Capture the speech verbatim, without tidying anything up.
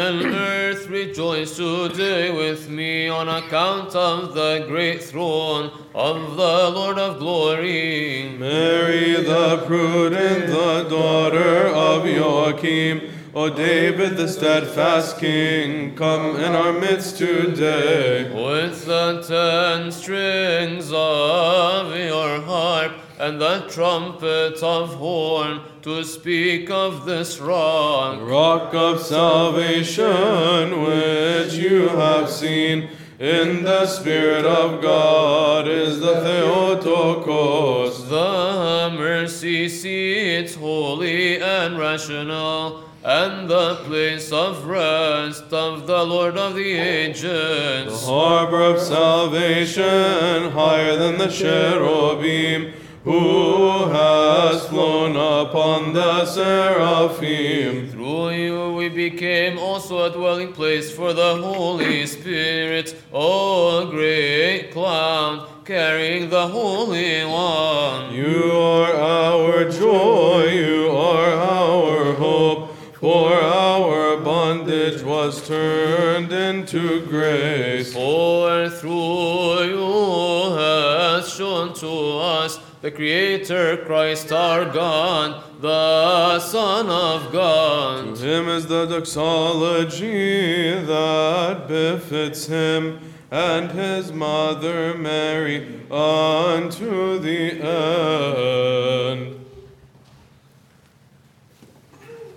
and earth rejoice today with me on account of the great throne of the Lord of glory. Mary the prudent, the daughter of Joachim, O David the steadfast king, come in our midst today. With the ten strings of your harp and the trumpet of horn, to speak of this rock. Rock of salvation, which you have seen, in the Spirit of God is the Theotokos. The mercy seat, holy and rational, and the place of rest of the Lord of the ages. The harbor of salvation, higher than the cherubim, who has flown upon the seraphim. Through you we became also a dwelling place for the Holy Spirit, O great cloud, carrying the Holy One. You are our joy, you are our hope, for our bondage was turned into grace. For through you has shown to us the Creator Christ our God, the Son of God. To him is the doxology that befits him, and his mother Mary unto the end.